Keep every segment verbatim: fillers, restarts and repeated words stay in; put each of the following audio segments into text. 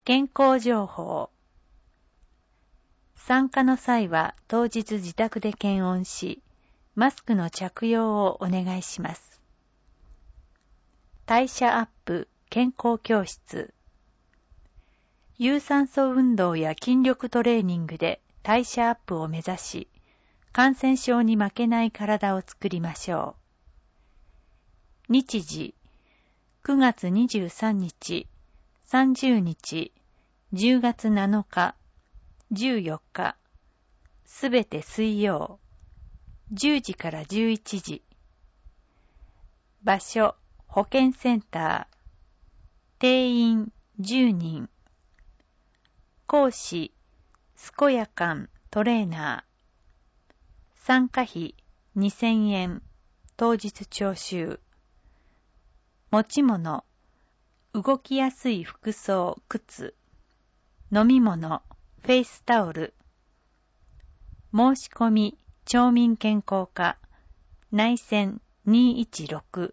健康情報。参加の際は当日自宅で検温し、マスクの着用をお願いします。代謝アップ健康教室。有酸素運動や筋力トレーニングで代謝アップを目指し、感染症に負けない体を作りましょう。日時、くがつにじゅうさんにち、さんじゅうにち、じゅうがつなのか、じゅうよっか、すべて水曜、じゅうじからじゅういちじ。場所、保健センター。定員じゅうにん。講師、健やかんトレーナー。参加費にせんえん。当日徴収。持ち物、動きやすい服装、靴。飲み物、フェイスタオル。申し込み、町民健康課、内線にいちろく。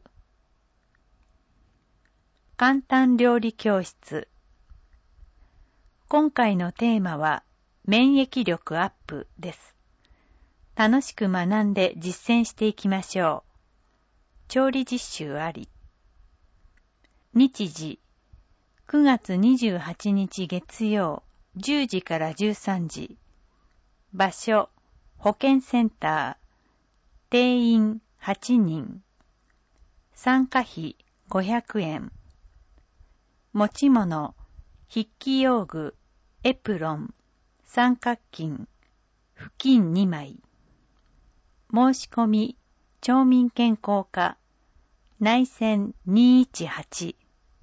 簡単料理教室。今回のテーマは、免疫力アップです。楽しく学んで実践していきましょう。調理実習あり。日時、くがつにじゅうはちにち月曜、じゅうじからじゅうさんじ。場所、保健センター。定員はちにん。参加費ごひゃくえん。持ち物、筆記用具、エプロン、三角巾、布巾にまい。申し込み、町民健康課、内線にいちはち。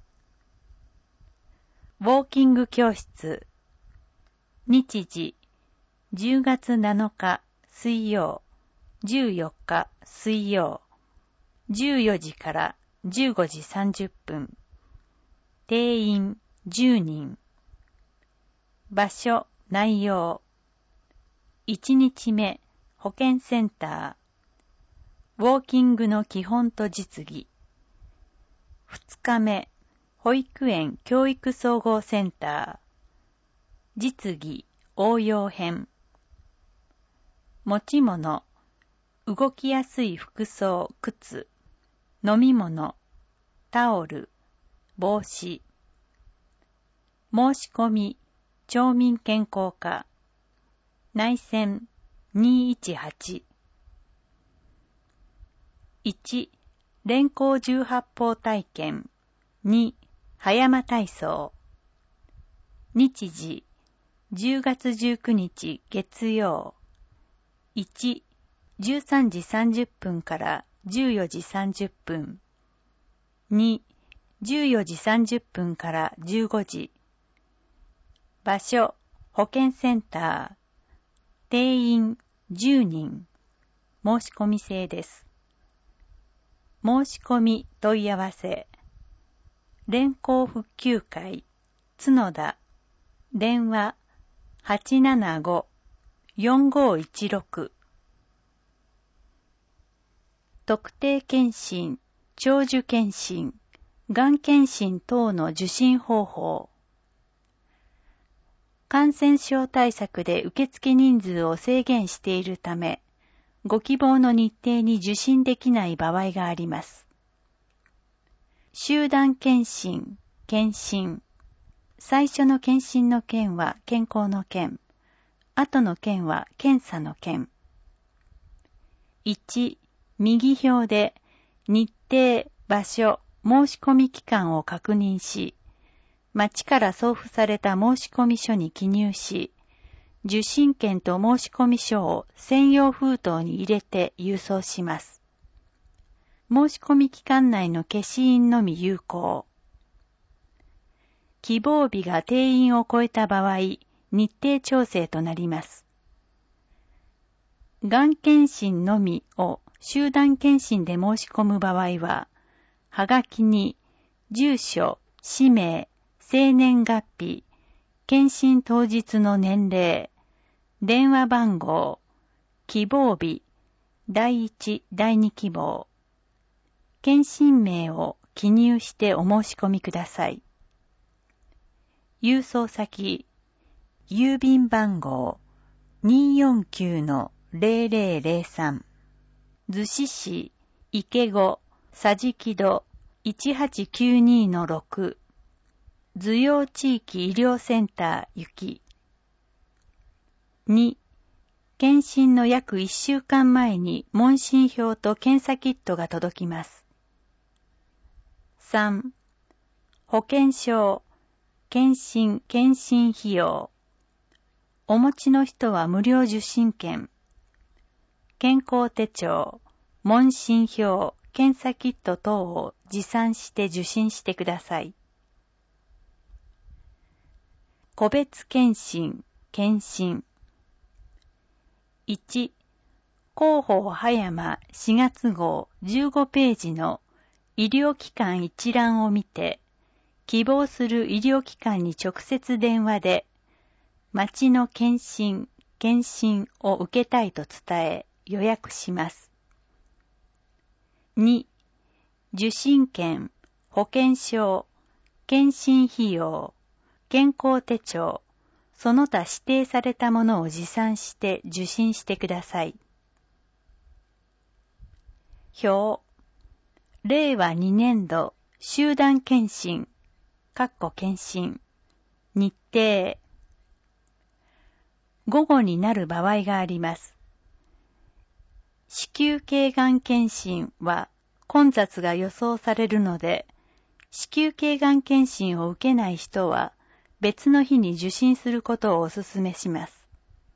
ウォーキング教室。日時、じゅうがつなのか水曜、じゅうよっか水曜、じゅうよじからじゅうごじさんじゅっぷん。定員じゅうにん。場所、内容。いちにちめ、保健センター。ウォーキングの基本と実技。ふつかめ、保育園教育総合センター。実技応用編。持ち物、動きやすい服装、靴。飲み物、タオル、帽子。申し込み、町民健康課。内線にいちはち。いち、連行重発砲体験。に、葉山体操。日時、じゅうがつじゅうくにち月曜。いち、じゅうさんじさんじゅっぷんからじゅうよじさんじゅっぷん。に、じゅうよじさんじゅっぷんからじゅうごじ。場所、保健センター。定員じゅうにん。申し込み制です。申し込み問い合わせ。連行復旧会、角田。電話 はちななご よんごいちろく。特定健診、長寿健診、がん健診等の受診方法。感染症対策で受付人数を制限しているため、ご希望の日程に受診できない場合があります。集団健診、検診。最初の検診の件は健康の件。後の件は検査の件。いち、右表で日程、場所、申し込み期間を確認し、町から送付された申込書に記入し、受診券と申込書を専用封筒に入れて郵送します。申し込み期間内の消印のみ有効。希望日が定員を超えた場合、日程調整となります。がん検診のみを集団検診で申し込む場合は、はがきに住所、氏名、生年月日、検診当日の年齢、電話番号、希望日、第一、第二希望、検診名を記入してお申し込みください。 郵送先、郵便番号 にーよんきゅうのゼロゼロゼロさん、逗子市池子桟敷戸いちはちきゅうにのろく、図養地域医療センター行き。に、検診の約いっしゅうかんまえに問診票と検査キットが届きます。さん、保険証、検診、検診費用。お持ちの人は無料受診券。健康手帳、問診票、検査キット等を持参して受診してください。個別検診、検診。いち、広報葉山しがつ号じゅうごページの医療機関一覧を見て、希望する医療機関に直接電話で、町の検診、検診を受けたいと伝え予約します。に、受診券、保険証、検診費用、健康手帳、その他指定されたものを持参して受診してください。表、れいわにねんど集団検診、かっこ検診、日程。午後になる場合があります。子宮頸がん検診は混雑が予想されるので、子宮頸がん検診を受けない人は別の日に受診することをお勧めします。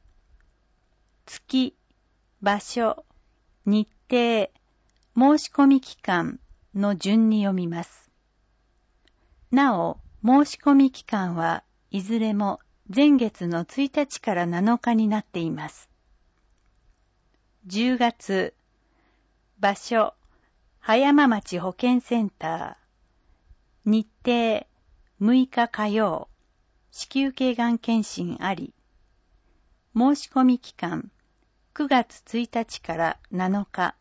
月、場所、日程、申し込み期間の順に読みます。なお、申し込み期間はいずれも前月のついたちからなのかになっています。じゅうがつ、場所、葉山町保健センター、日程、むいか火曜、子宮頸がん検診あり。申し込み期間、くがつついたちからなのか。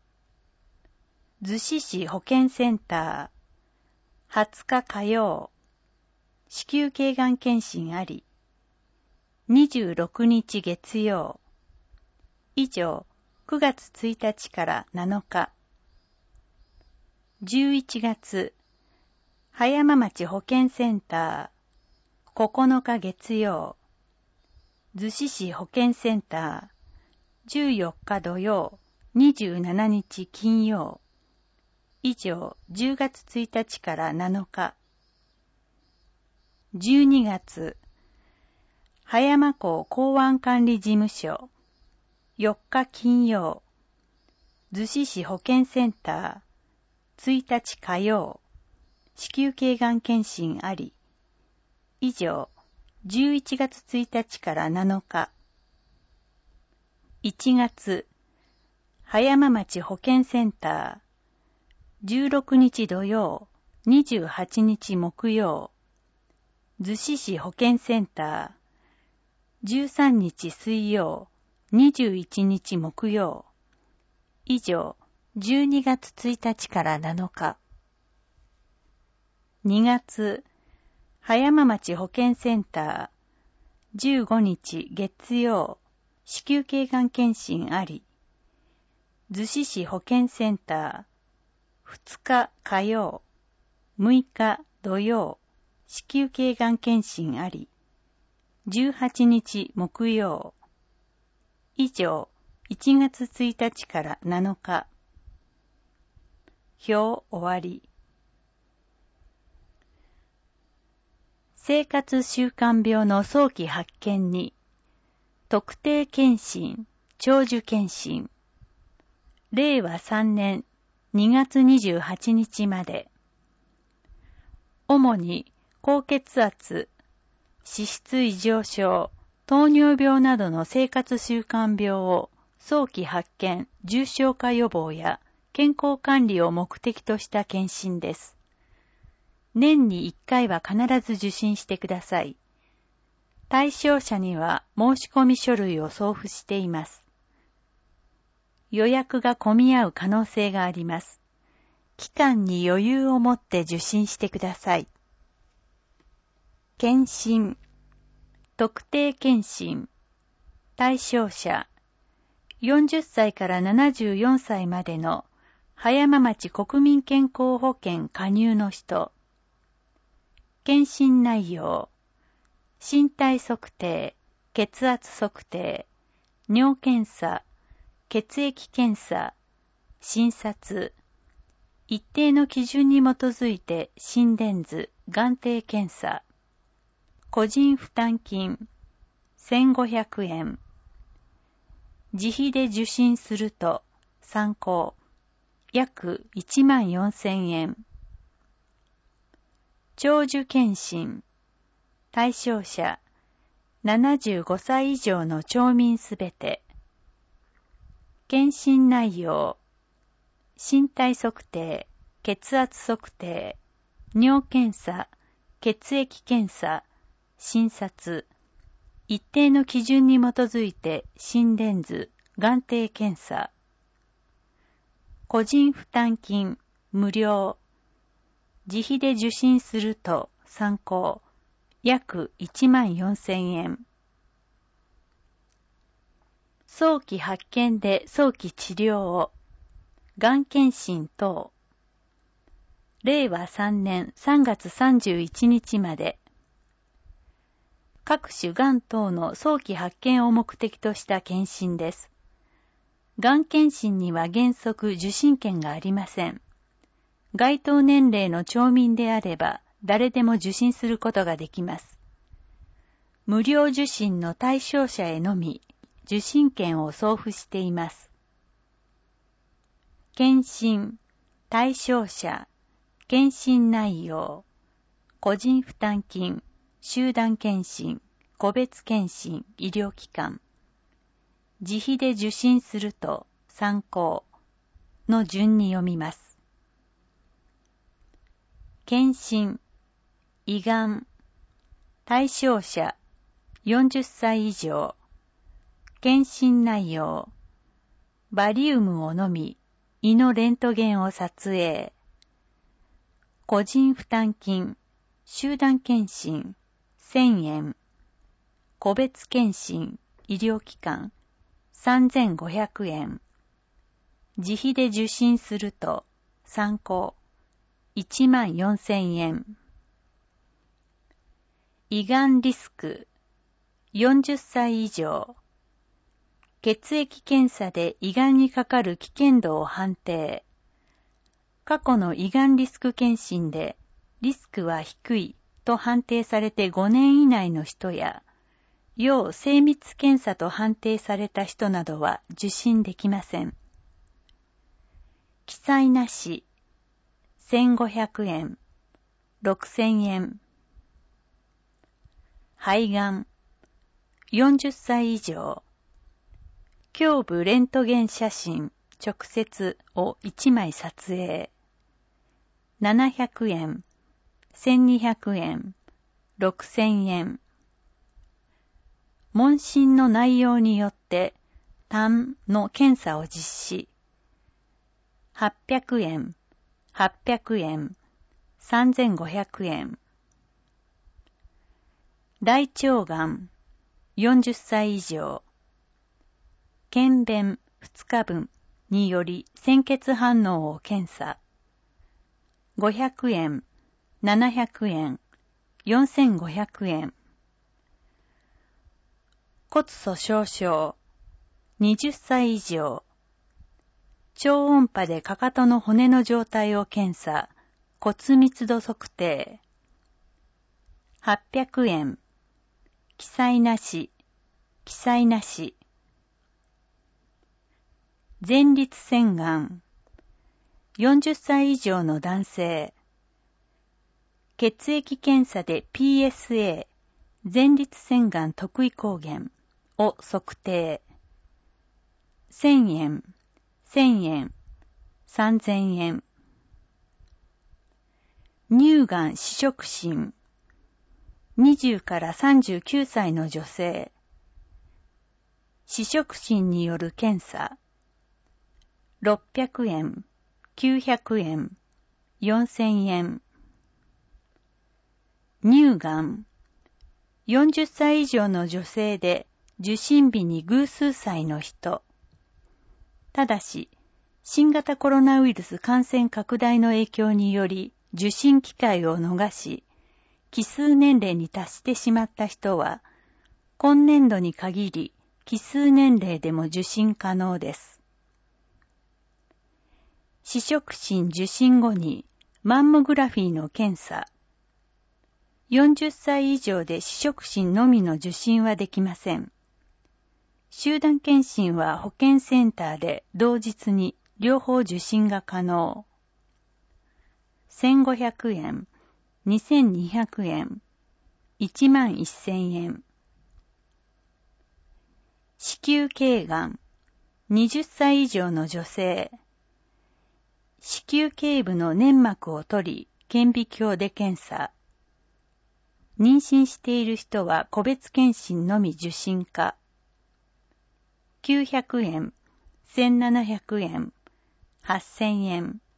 逗子市保健センター、はつか火曜、子宮頸がん検診あり。にじゅうろくにち月曜。以上、くがつついたちからなのか。じゅういちがつ、葉山町保健センター、ここのか月曜。逗子市保健センター、じゅうよっか土曜、にじゅうしちにち金曜。以上、じゅうがつついたちからなのか。じゅうにがつ、葉山港港湾管理事務所、よっか金曜。逗子市保健センター、ついたち火曜。子宮頸がん検診あり。以上、じゅういちがつついたちからなのか。いちがつ、葉山町保健センター、じゅうろくにち土曜、にじゅうはちにち木曜。逗子市保健センター、じゅうさんにち水曜、にじゅういちにち木曜。以上、じゅうにがつついたちからなのか。にがつ、葉山町保健センター、じゅうごにち月曜、子宮頸がん検診あり。逗子市保健センター、ふつか火曜、むいか土曜、子宮頸がん検診あり。じゅうはちにち木曜。以上、いちがつついたちからなのか。表終わり。生活習慣病の早期発見に、特定健診、長寿健診。れいわさんねんにがつにじゅうはちにちまで。主に高血圧、脂質異常症、糖尿病などの生活習慣病を早期発見、重症化予防や健康管理を目的とした検診です。年にいっかいは必ず受診してください。対象者には申し込み書類を送付しています。予約が混み合う可能性があります。期間に余裕を持って受診してください。 検診、特定健診、対象者、よんじゅっさいからななじゅうよんさいまでの葉山町国民健康保険加入の人、検診内容、身体測定、血圧測定、尿検査、血液検査、診察、一定の基準に基づいて心電図、眼底検査、個人負担金、せんごひゃくえん。自費で受診すると、参考、約いちまんよんせんえん。長寿検診、対象者、ななじゅうごさい以上の町民すべて。検診内容、身体測定、血圧測定、尿検査、血液検査、診察、一定の基準に基づいて心電図、眼底検査。個人負担金、無料。自費で受診すると、参考、約いちまんよんせんえん。早期発見で早期治療を。がん検診等。れいわさんねんさんがつさんじゅういちにちまで。各種がん等の早期発見を目的とした検診です。がん検診には原則受診券がありません。該当年齢の町民であれば誰でも受診することができます。無料受診の対象者へのみ受診券を送付しています。検診、対象者、検診内容、個人負担金、集団検診、個別検診、医療機関。自費で受診すると、参考の順に読みます。検診、胃がん、対象者、よんじゅっさい以上。検診内容、バリウムを飲み、胃のレントゲンを撮影。個人負担金、集団検診、せんえん。個別検診、医療機関、さんぜんごひゃくえん。自費で受診すると、参考、いちまんよんせんえん。胃がんリスク、よんじゅっさい以上。血液検査で胃がんにかかる危険度を判定。過去の胃がんリスク検診でリスクは低いと判定されてごねん以内の人や、要精密検査と判定された人などは受診できません。記載なし、せんごひゃくえん、ろくせんえん。肺がん、よんじゅっさい以上。胸部レントゲン写真、直接をいちまい撮影。ななひゃくえん、せんにひゃくえん、ろくせんえん。問診の内容によって痰の検査を実施。はっぴゃくえん、はっぴゃくえん、さんぜんごひゃくえん。大腸がん、よんじゅっさい以上。検便ふつかぶんにより鮮血反応を検査。ごひゃくえん、ななひゃくえん、よんせんごひゃくえん。骨粗鬆症、はたち以上。超音波でかかとの骨の状態を検査、骨密度測定。はっぴゃくえん。記載なし、記載なし。前立腺がん。よんじゅっさい以上の男性。血液検査で ピーエスエー、前立腺がん特異抗原を測定。せんえん、せんえん、さんぜんえん。乳がん試食診。にじゅうからさんじゅうきゅうさいの女性。試食診による検査。ろっぴゃくえん、きゅうひゃくえん、よんせんえん。乳がん、 よんじゅっさい以上の女性で受診日に偶数歳の人。ただし、新型コロナウイルス感染拡大の影響により受診機会を逃し、奇数年齢に達してしまった人は、今年度に限り奇数年齢でも受診可能です。視触診受診後にマンモグラフィーの検査。よんじゅっさい以上で視触診のみの受診はできません。集団検診は保健センターで同日に両方受診が可能。せんごひゃくえん、にせんにひゃくえん、いちまんせんえん。子宮頸がん、はたち以上の女性。子宮頸部の粘膜を取り、顕微鏡で検査。妊娠している人は個別検診のみ受診か。きゅうひゃくえん、せんななひゃくえん、はっせんえん。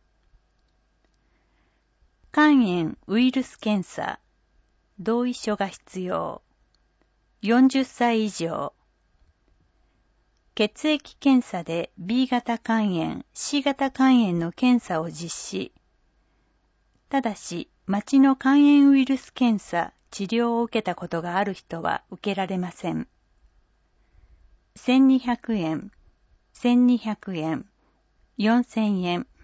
肝炎ウイルス検査。同意書が必要。よんじゅっさい以上。血液検査で ビー 型肝炎、C 型肝炎の検査を実施。ただし、町の肝炎ウイルス検査、治療を受けたことがある人は受けられません。せんにひゃくえん、せんにひゃくえん、よんせんえん。